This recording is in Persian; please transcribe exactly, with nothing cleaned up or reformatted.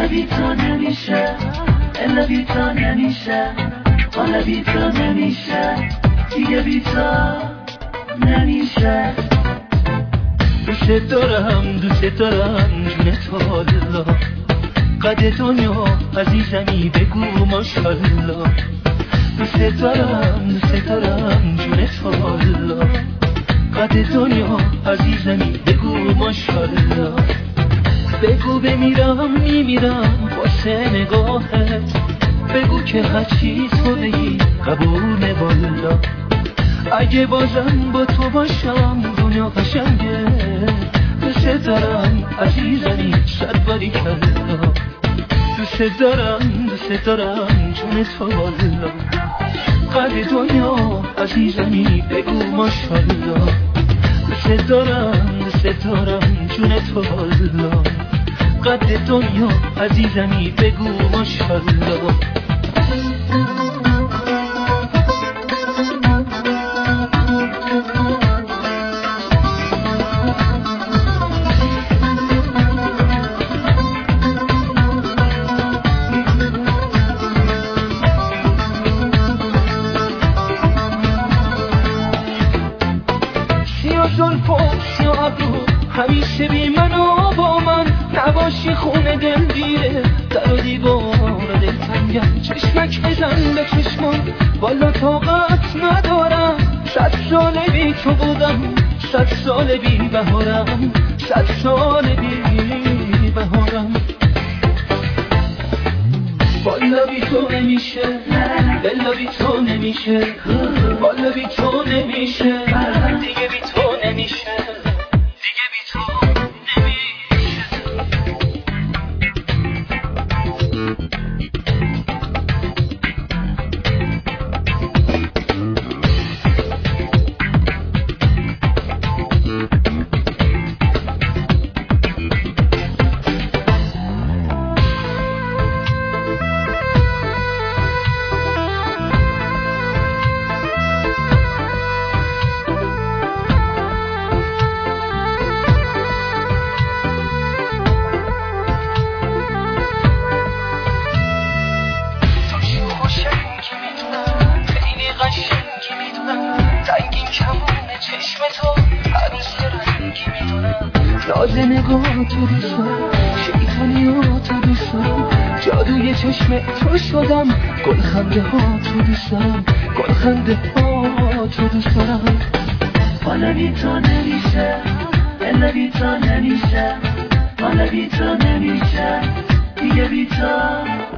بی تو نمیشه، الا بی تو نمیشه، حالا بی تو نمیشه، دیگه بی تو نمیشه. دوست دارم دوست دارم جون تو والا، قد دنیا عزیزمی بگو ماشالله. دوست دارم دوست دارم جون تو والا، قد دنیا عزیزمی بگو ماشالله. بگو بمیرم میمیرم واسه نگاهت، بگو که هرچی تو بگی قبول والا. اگه بازم با تو باشم دنیا قشنگه، دوست دارم عزیزمی صد باری کلا. دوست دارم دوست دارم جون تو والا، قد دنیا عزیزمی بگو ماشالله. دوست دارم دوست دارم جون تو والا، قد دنیا عزیزمی بگو ماشالله. زلف و سیاه ابرو همیشه بی من و با من، نباشی خونه دل دیره در و دیوار دل تنگم. چشمک بزن به چشمان والا طاقت ندارم، صد سال بی تو بودم صد سال بی بهارم، صد سال بی بهارم. والا بی تو نمیشه، بلا بی تو نمیشه، والا بی تو نمیشه، دیگه بی تو نمیشه، دیگه بی تو نمیشه. چشم تو عروس رنگی میدونم، راز نگاه تو دوستم، شیطانی ها تو دوستم، جادوی چشم تو شدم، گل خنده ها تو دوستم، گل خنده ها تو دوستم. حالا بی تو نمیشه، الا بی تو نمیشه، حالا بی تو نمیشه، دیگه بی تو